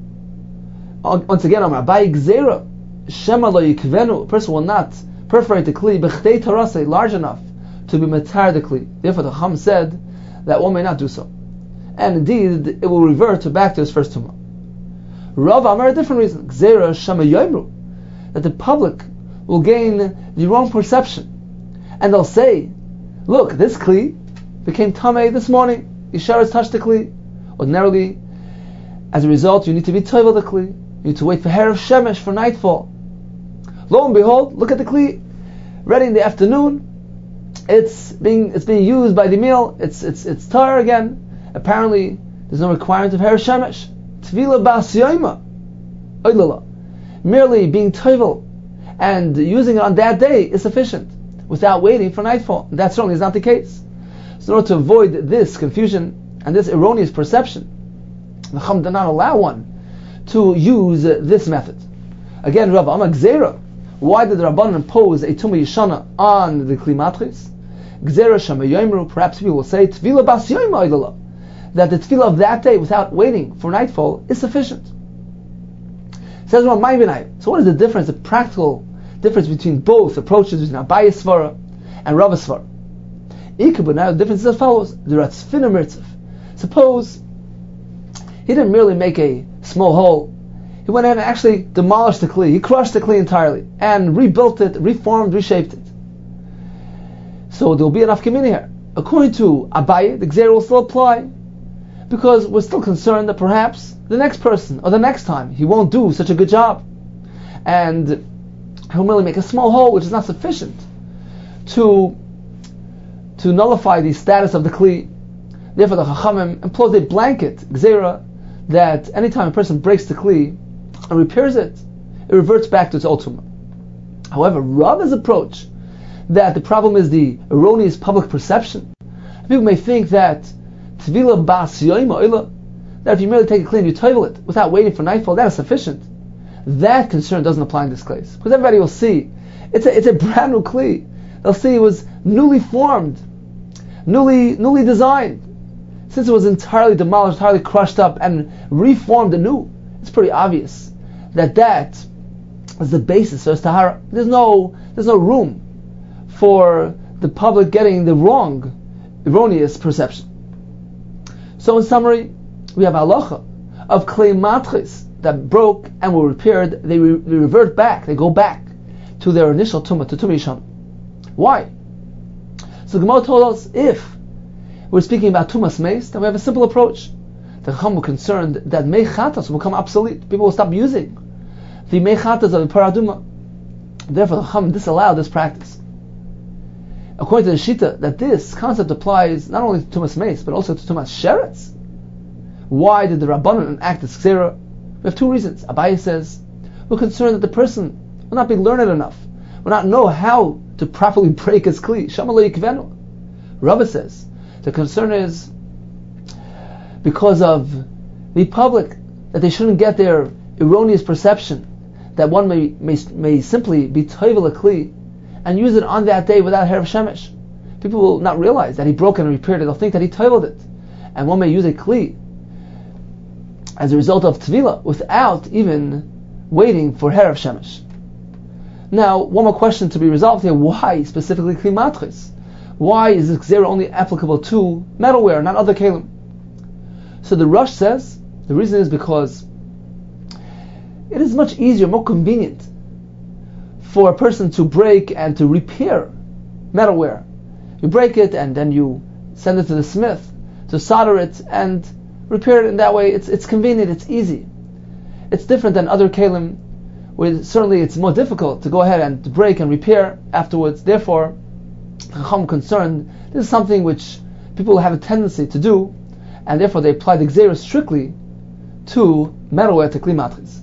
Once again, Amar Abaye gzera. Shema lo yikvenu, a person will not perforate the kli b'chdei tarasei large enough to be matar the kli. Therefore, the Chacham said that one may not do so, and indeed it will revert back to his first tumah. Rav Amar a different reason. Gzeira Shama Yoimru, that the public will gain the wrong perception, and they'll say, "Look, this kli became tamei this morning. Yisharas touched the kli. Ordinarily, as a result, you need to be toivel the kli. You need to wait for Herav Shemesh for nightfall. Lo and behold, look at the kli, ready in the afternoon. It's being used by the meal. It's tar again. Apparently, there's no requirement of Herav Shemesh. Tvila bas yoima, oilala. Merely being toivel and using it on that day is sufficient, without waiting for nightfall. And that certainly is not the case. So in order to avoid this confusion and this erroneous perception, the Chacham did not allow one to use this method. Again, Rav Amar Gzeira. Why did the Rabbanan impose a Tumah Yishana on the Kli Matris? Gzeira Shama Yoimru, perhaps people will say, Tvila bas yoima oilala, that the tefillah of that day, without waiting for nightfall, is sufficient. Says Rav Maivinai. So what is the difference, the practical difference between both approaches, between Abaye Svara and Rav Svara? Ikabun, now the difference is as follows. The Ratzfina Mirtzef. Suppose he didn't merely make a small hole, he went ahead and actually demolished the kli, he crushed the kli entirely, and rebuilt it, reformed, reshaped it. So there will be enough community here. According to Abaye, the Gzeira will still apply, because we're still concerned that perhaps the next person, or the next time, he won't do such a good job. And he'll merely make a small hole, which is not sufficient to nullify the status of the kli. Therefore the Chachamim employs a blanket, Gzeira, that anytime a person breaks the kli and repairs it, it reverts back to its old tumah. However, Rav's approach, that the problem is the erroneous public perception. People may think that Tvila bas yoima oila, that if you merely take a kli and you toivel it without waiting for nightfall, that is sufficient. That concern doesn't apply in this case, because everybody will see it's a brand new kli. They'll see it was newly formed, newly designed. Since it was entirely demolished, entirely crushed up, and reformed anew, it's pretty obvious that is the basis for tahara. There's no room for the public getting the wrong, erroneous perception. So in summary, we have halacha of klei matris that broke and were repaired. They revert back. They go back to their initial tumah, to tumah yishana. Why? So the Gemara told us, if we're speaking about tumas meis, then we have a simple approach. The Chacham were concerned that meichatas will become obsolete. People will stop using the meichatas of the paraduma. Therefore, the Chacham disallowed this practice. According to the Shita, that this concept applies not only to tumas meis, but also to tumas sheretz. Why did the Rabbanan enact this gzeira? We have two reasons. Abaye says, we're concerned that the person will not be learned enough, will not know how to properly break his kli. Shama lo yikvenu. Rava says, the concern is because of the public, that they shouldn't get their erroneous perception that one may simply be toivel a kli and use it on that day without herav shemesh. People will not realize that he broke and repaired it. They'll think that he toiveled it, and one may use a kli as a result of tvila without even waiting for herav shemesh. Now, one more question to be resolved here: why specifically kli matris? Why is this gzeira only applicable to metalware, not other kelim? So the Rosh says the reason is because it is much easier, more convenient for a person to break and to repair metalware. You break it and then you send it to the smith to solder it and repair it in that way. It's convenient, it's easy. It's different than other kelim, where certainly it's more difficult to go ahead and to break and repair afterwards. Therefore, Chacham concerned this is something which people have a tendency to do, and therefore they apply the gzeira strictly to metalware, to kli matris.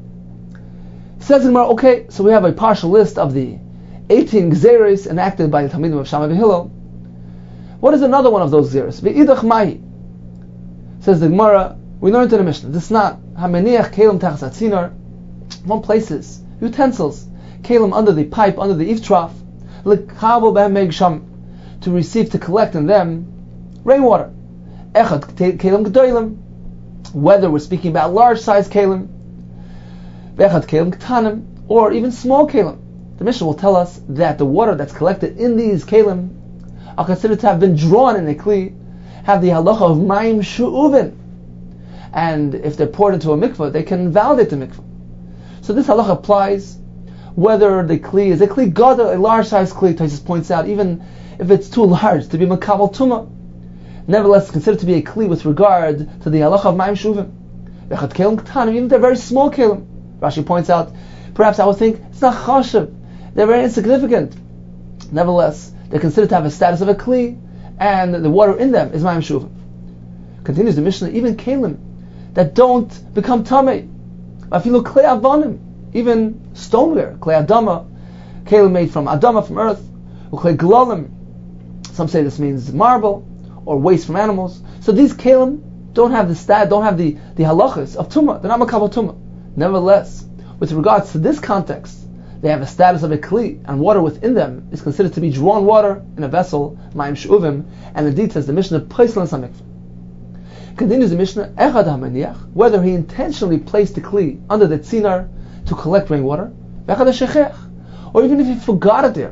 Says the Gemara, okay, so we have a partial list of the 18 gzeiros enacted by the Talmidim of Shammai v'Hillel. What is another one of those gzeiros? Ve'idach mahi. Says the Gemara, we learned in the Mishnah, this is not hameniach kelim tachas hatzinor. One places utensils, kelim under the pipe, under the eave trough, l'kabel behem mei gsham, to receive, to collect in them rainwater. Echad kelim g'dolim, whether we're speaking about large size kelim, v'echad kelim k'tanim, or even small kelim. The Mishnah will tell us that the water that's collected in these kelim are considered to have been drawn in a kli, have the halacha of mayim shu'uvin, and if they're poured into a mikveh, they can invalidate the mikveh. So this halacha applies whether the kli is a kli gadol, a large size kli. Tosfos points out, even if it's too large to be makabel tumah, nevertheless it's considered to be a kli with regard to the halacha of ma'im shuvim. V'chad kelim k'tanim, even if they're very small kelim. Rashi points out, perhaps I would think it's not chashuv, they're very insignificant. Nevertheless, they're considered to have a status of a kli, and the water in them is ma'im shuvim. Continues the Mishnah, even kelim that don't become tamei, afilu klei avanim, even stoneware, klei adama, kelim made from adama, from earth, or klei glalim. Some say this means marble or waste from animals. So these kelim don't have the halachas of tumah. They're not makabel tumah. Nevertheless, with regards to this context, they have a status of a kli, and water within them is considered to be drawn water in a vessel, ma'im shuvim, and indeed says the Mishnah, paislan samikvah. Continues the Mishnah, echad hamaniach, whether he intentionally placed the kli under the tzinar to collect rainwater, v'echad hashechech, or even if he forgot it there.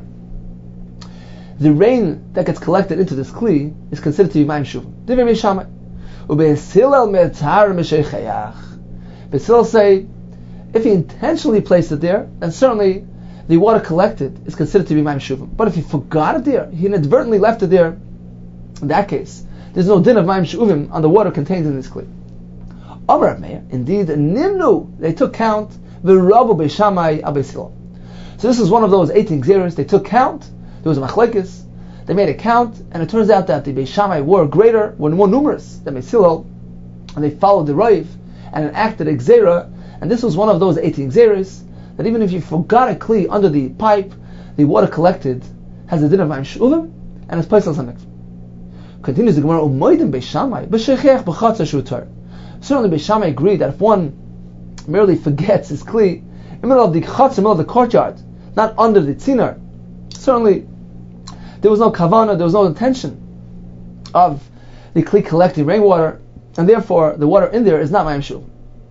The rain that gets collected into this kli is considered to be ma'im shuvim. Divrei Beis Shammai. Beis Hillel me'atar m'sheichayach. Beis Hillel say, if he intentionally placed it there, then certainly the water collected is considered to be ma'im shuvim. But if he forgot it there, he inadvertently left it there, in that case, there's no din of ma'im shuvim on the water contained in this kli. Amar Rav Meir, indeed, nimnu, they took count, v'rabu Beis Shammai al Beis Hillel. So this is one of those 18 gzeros. They took count. There was a machlekes. They made a count, and it turns out that the Beis Shammai were more numerous than Beis Hillel, and they followed the Raiv and enacted a gzera. And this was one of those 18 gzeros that even if you forgot a kli under the pipe, the water collected has a din of ma'im shuvim and it's placed on some mikveh. Continues the Gemara, u'moidim Beis Shammai b'shechech b'chatzah shu tar. Certainly Beis Shammai agreed that if one merely forgets his kli in the middle of the chatzah, in the middle of the courtyard, not under the tzinar, certainly there was no kavana, there was no intention of the kli collecting rainwater, and therefore the water in there is not ma'im shuvim.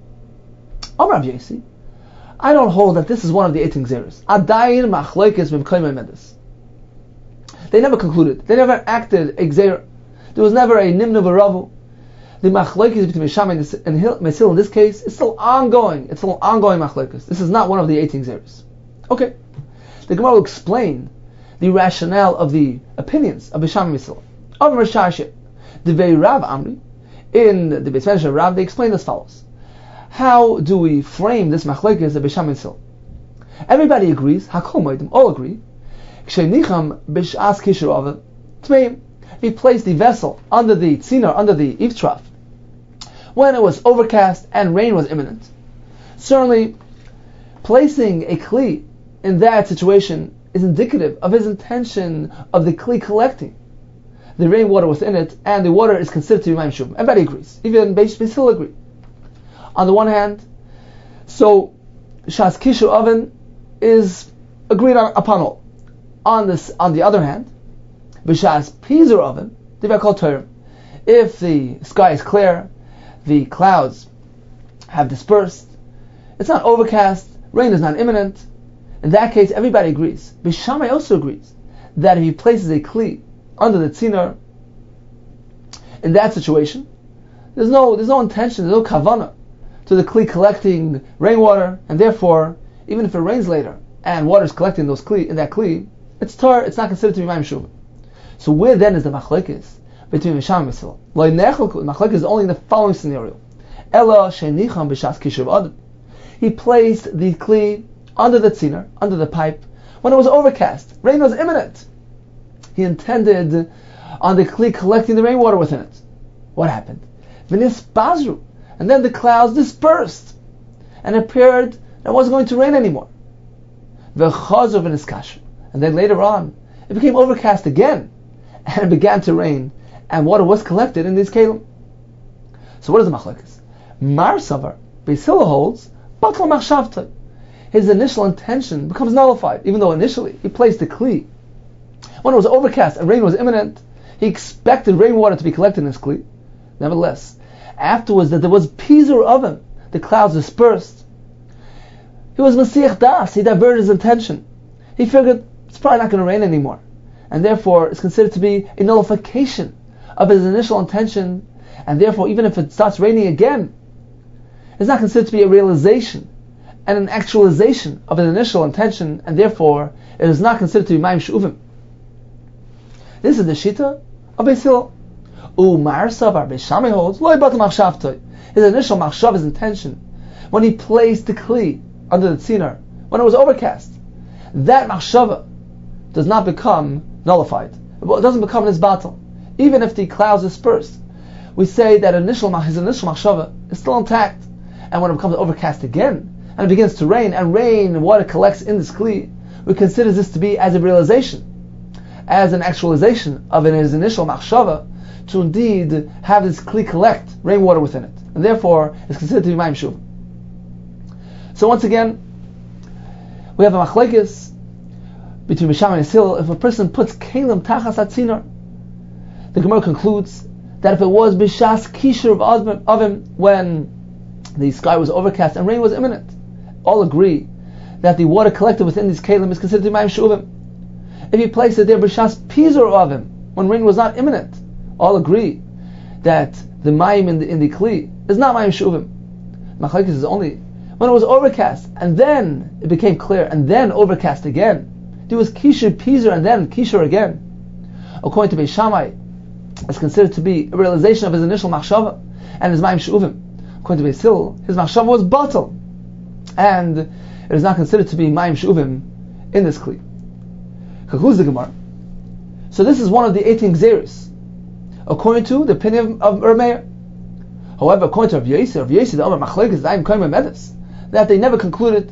Amar Rav Yossi, I don't hold that this is one of the 18 gzeros. Adayin machlekes b'mkoyim mendes. They never concluded. They never acted a gzera. There was never a nimnu v'ravu. The machlekes between Beis Shammai and Beis Hillel in this case is still ongoing. It's still ongoing machlekes. This is not one of the 18 gzeros. Okay. The Gemara will explain the rationale of the opinions of Beis Shammai and Beis Hillel. Amar Shashit, the Vei Rav Amri, in the Beis Medrash of Rav, they explain as follows. How do we frame this machlekes of Beis Shammai and Beis Hillel? Everybody agrees, hakol moedim, all agree. K'shenicham b'shas kishur oven tmeim. He placed the vessel under the tzinar, under the eave trough, when it was overcast and rain was imminent. Certainly, placing a kli in that situation is indicative of his intention of the kli collecting the rainwater within it, and the water is considered to be ma'im shuvim. Everybody agrees. Even Beis Hillel agree. On the one hand, so shas kishur oven is agreed upon all. On the other hand, b'shas pizur oven, they're called term. If the sky is clear, the clouds have dispersed, it's not overcast, rain is not imminent. In that case, everybody agrees. Beis Shammai also agrees that if he places a kli under the tzinar, in that situation, there's no intention, there's no kavana to the kli collecting rainwater, and therefore, even if it rains later and water is collecting in that kli, it's tar, it's not considered to be ma'im shuvim. So where then is the machlekes between Beis Shammai and Beis Hillel? Machlekes is only in the following scenario. Ela sheinicham b'shas kishur adam. He placed the kli under the tzinar, under the pipe, when it was overcast, rain was imminent. He intended on the kli collecting the rainwater within it. What happened? V'nis bazru, and then the clouds dispersed, and it appeared that it wasn't going to rain anymore. V'chazor v'nis kasher, and then later on, it became overcast again, and it began to rain, and water was collected in these kelim. So what is the machlekes? Mar savar, Beis Hillel holds, batla machshavta. His initial intention becomes nullified, even though initially he placed the kli. When it was overcast and rain was imminent, he expected rainwater to be collected in his kli. Nevertheless, afterwards that there was pizur oven, the clouds dispersed, he was masiach das, he diverted his intention. He figured it's probably not going to rain anymore, and therefore it's considered to be a nullification of his initial intention, and therefore even if it starts raining again, is not considered to be a realization and an actualization of an initial intention, and therefore it is not considered to be Mayim She'uvim. This is the Shita of Beis Hillel. U'Ma'arsav Beis Shammai holds, Lo Yibata Machshavtoi. His initial machshav, his intention, when he placed the kli under the tzinar, when it was overcast, that machshava does not become nullified. It doesn't become this battle. Even if the clouds disperse, we say that his initial machshava is still intact. And when it becomes overcast again, and it begins to rain, and rain and water collects in this kli, we consider this to be as a realization, as an actualization of his initial machshava, to indeed have this kli collect rainwater within it. And therefore, it's considered to be Mayim She'uvim. So once again, we have a machlekes between Beis Shammai and Hillel. If a person puts kelim tachas atzinar, the Gemara concludes that if it was b'shas kishur of him when the sky was overcast and rain was imminent, all agree that the water collected within these kelim is considered to be Mayim She'uvim. If he placed it there b'shas pizur of him when rain was not imminent, all agree that the mayim in the kli is not Mayim She'uvim. Machlekes is only when it was overcast and then it became clear and then overcast again. There was kishur pizur and then kishur again. According to Beis Shammai, it's considered to be a realization of his initial machshava and his Mayim She'uvim. According to Beis Hillel, his machshava was batal, and it is not considered to be Mayim She'uvim in this kli. Concludes the Gemara. So this is one of the 18 gzeros, according to the opinion of Reb Meir. However, according to Rav Yossi, the Omer Machlekes, Daim Koyim Medes, that they never concluded,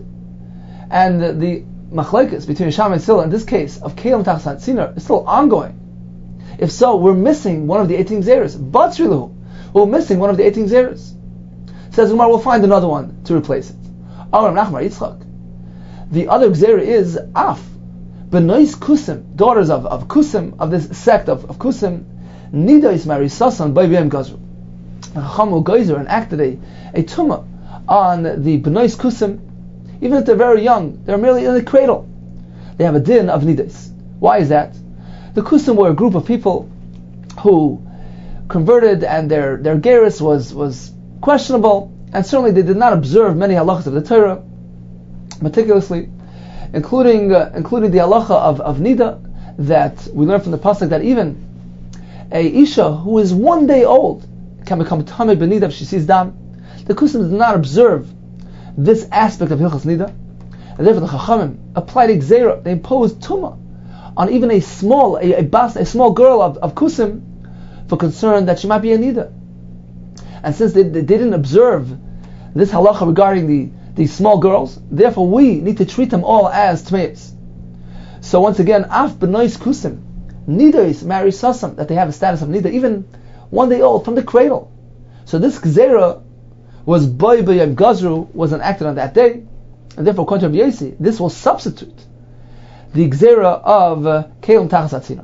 and the Machlekes between Shammai and Hillel in this case of Kelim Tachas Atzinar is still ongoing. If so, we're missing one of the 18 gzeros. Batzrilu, we're missing one of the 18 gzeros. Says Gemara, we'll find another one to replace it. Amar Nachman Yitzchak. The other gzera is Af, Benois Kusim, daughters of Kusim, of this sect of Kusim, Nida is Marisasan by B'yem Gazru. Chamu Geyser enacted a tumah on the Benois Kusim, even if they're very young, they're merely in the cradle. They have a din of Nidas. Why is that? The Kusim were a group of people who converted, and their gerus was questionable, and certainly they did not observe many halachas of the Torah, meticulously, including the halacha of Nida, that we learn from the pasuk that even a Isha who is 1 day old can become Tamei B'Nida if she sees dam. The Kusim did not observe this aspect of Hilchas Nida, and therefore the Chachamim applied a gzeira. They imposed tumah on even a small girl of Kusim for concern that she might be a Nida. And since they didn't observe this halacha regarding these small girls, therefore we need to treat them all as Tmeis. So once again, Af B'Nois Kusim, Nida is Mary Sasam, that they have a status of Nida, even 1 day old, from the cradle. So this Gzeira was Boy B'Yem Gazru, was enacted on that day, and therefore according to Rav Yossi, this will substitute the Gzeira of Kelim Tachas Atzinar.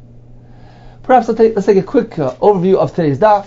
Perhaps let's take a quick overview of today's daf,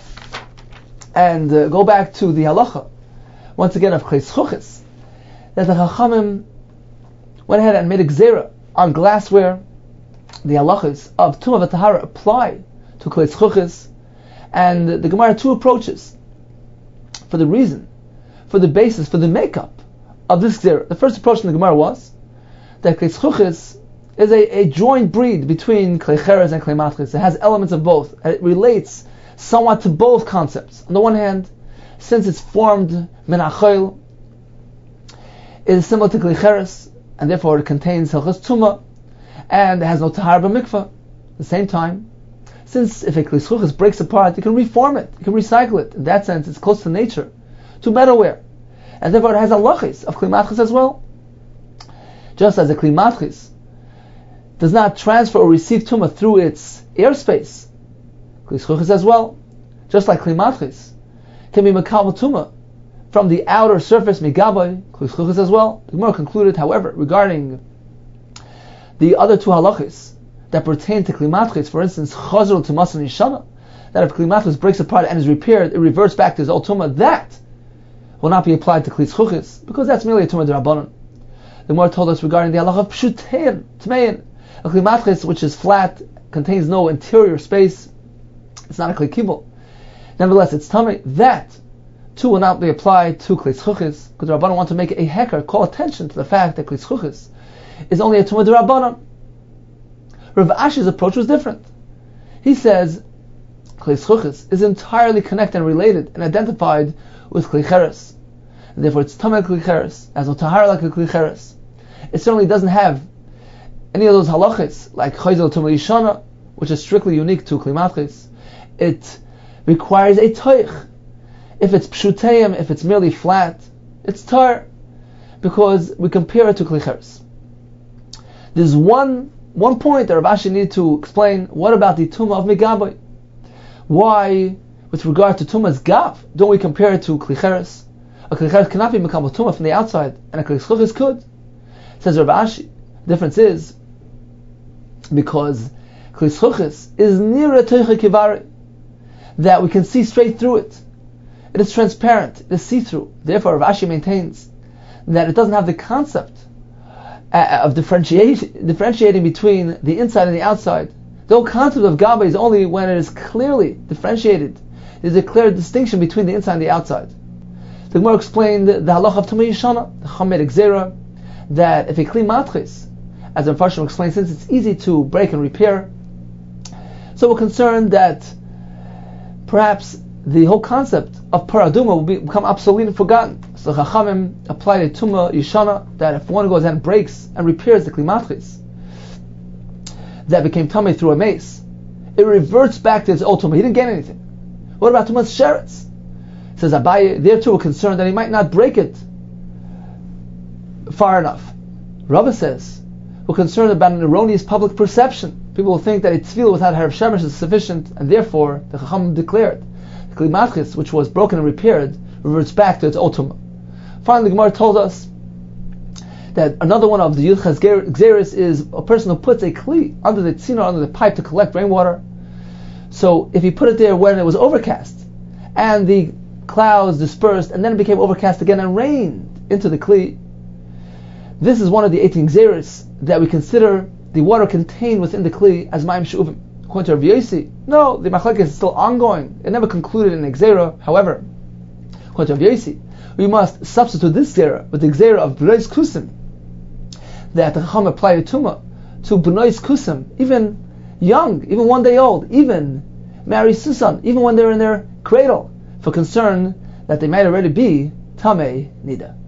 and go back to the halacha, once again, of Kles Chuchis, that the Chachamim went ahead and made a Gzeira on glassware. The halachas of Tumah v'Tahara apply to Kles Chuchis, and the Gemara had two approaches for the reason, for the basis, for the makeup of this Gzeira. The first approach in the Gemara was that Kles Chuchis is a joint breed between Klei Cheres and Klei Matchis. It has elements of both, and it relates somewhat to both concepts. On the one hand, since it's formed min ha'chol, it is similar to Klei Cheres, and therefore it contains Hilchas Tumah, and it has no Tahar b'mikvah. At the same time, since if a Kles Chuchis breaks apart, you can reform it, you can recycle it. In that sense, it's close to nature, to metalware, and therefore it has halachis of Klei Matchis as well. Just as a Klei Matchis does not transfer or receive Tumah through its airspace, Kles Chuchis as well, just like Klei Matchis can be Mekabel Tumah from the outer surface, Megabay, Kles Chuchis as well. The Gemara concluded, however, regarding the other two halachis that pertain to Klei Matchis, for instance, Chazor to Masan Yishana, that if Klei Matchis breaks apart and is repaired, it reverts back to his old Tumah, that will not be applied to Kles Chuchis, because that's merely a Tumah D'Rabbanan. The Gemara told us regarding the halacha of Pshutein, Tmein, a Klei Matchis which is flat, contains no interior space, it's not a Klei Kibul. Nevertheless, it's Tamei, that 2 will not be applied to Kli Zchuchis, because the Rabbanan want to make a heker, call attention to the fact that Kli Zchuchis is only a Tumah D'Rabbanan. Rav Ashi's approach was different. He says Kli Zchuchis is entirely connected and related and identified with Kli Cheres. And therefore it's Tamei Kli Cheres, as no Tahara like a Kli Cheres. It certainly doesn't have any of those halachas like Chayzel Tumah Yishana, which is strictly unique to Kli Matchis. It requires a toich. If it's pshuteim, if it's merely flat, it's tar, because we compare it to Kli Cheres. There's one point that Rav Ashi needed to explain. What about the Tumah of Megaboy? Why, with regard to Tumah's Gav, don't we compare it to Kli Cheres? A Kli Cheres cannot be Mekabel Tumah from the outside, and a Kli Zchuchis could. Says Rav Ashi, the difference is because Kli Zchuchis is near a Teicha Kivari, that we can see straight through it. It is transparent, it is see-through. Therefore, Rav Ashi maintains that it doesn't have the concept of differentiating between the inside and the outside. The whole concept of Gaba is only when it is clearly differentiated. There's a clear distinction between the inside and the outside. The Gemara explained the halach of Tumah Yishana, the Chamed Gzera, that if a Kli Matchis, as the Mepharshim explained, since it's easy to break and repair, so we're concerned that perhaps the whole concept of Paraduma will become obsolete and forgotten. So Chachamim applied a Tumah Yishana, that if one goes and breaks and repairs the Kli Matchis that became Tamei through a mace, it reverts back to its old Tumah. He didn't get anything. What about Tumah Sheretz? Says Abaye, there too we're concerned that he might not break it far enough. Rava says, we're concerned about an erroneous public perception. People will think that a tefillah without Harav Shemesh is sufficient, and therefore the Chachamim declared the Kli Matchis, which was broken and repaired, reverts back to its old Tumah. Finally, the Gemara told us that another one of the Yuchas Gzeris is a person who puts a Kli under the tzina, under the pipe to collect rainwater. So if he put it there when it was overcast, and the clouds dispersed, and then it became overcast again and rained into the Kli, this is one of the 18 Gzeris that we consider the water contained within the Kli as Mayim She'uvim. According to Rav Yosi, no, the Machlekes is still ongoing. It never concluded in a Gzera. However, according to Rav Yosi, we must substitute this Gzera with the Gzera of B'nois Kusim, that the Chacham applied a Tumah to B'nois Kusim, even young, even 1 day old, even Mary Susan, even when they're in their cradle, for concern that they might already be Tamei Nida.